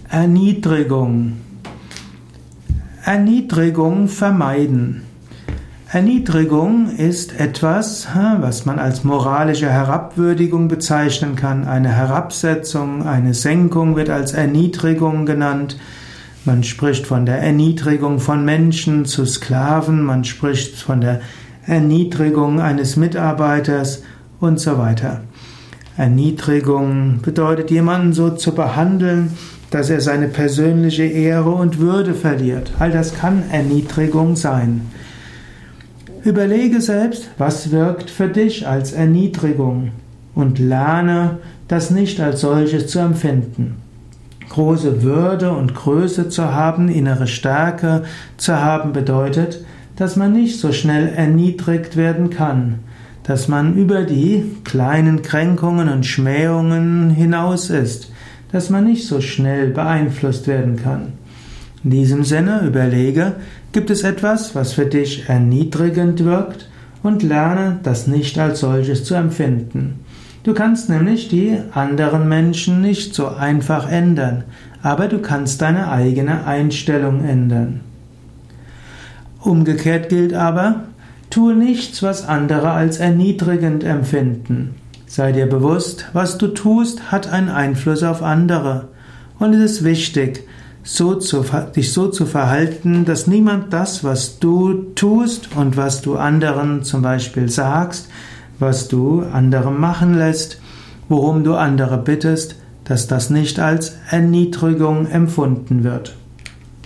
Erniedrigung. Erniedrigung vermeiden. Erniedrigung ist etwas, was man als moralische Herabwürdigung bezeichnen kann. Eine Herabsetzung, eine Senkung wird als Erniedrigung genannt. Man spricht von der Erniedrigung von Menschen zu Sklaven, man spricht von der Erniedrigung eines Mitarbeiters und so weiter. Erniedrigung bedeutet, jemanden so zu behandeln, dass er seine persönliche Ehre und Würde verliert. All das kann Erniedrigung sein. Überlege selbst, was wirkt für dich als Erniedrigung und lerne, das nicht als solches zu empfinden. Große Würde und Größe zu haben, innere Stärke zu haben, bedeutet, dass man nicht so schnell erniedrigt werden kann, dass man über die kleinen Kränkungen und Schmähungen hinaus ist, dass man nicht so schnell beeinflusst werden kann. In diesem Sinne überlege, gibt es etwas, was für dich erniedrigend wirkt, und lerne, das nicht als solches zu empfinden. Du kannst nämlich die anderen Menschen nicht so einfach ändern, aber du kannst deine eigene Einstellung ändern. Umgekehrt gilt aber, tue nichts, was andere als erniedrigend empfinden. Sei dir bewusst, was du tust, hat einen Einfluss auf andere. Und es ist wichtig, dich so zu verhalten, dass niemand das, was du tust und was du anderen zum Beispiel sagst, was du anderen machen lässt, worum du andere bittest, dass das nicht als Erniedrigung empfunden wird.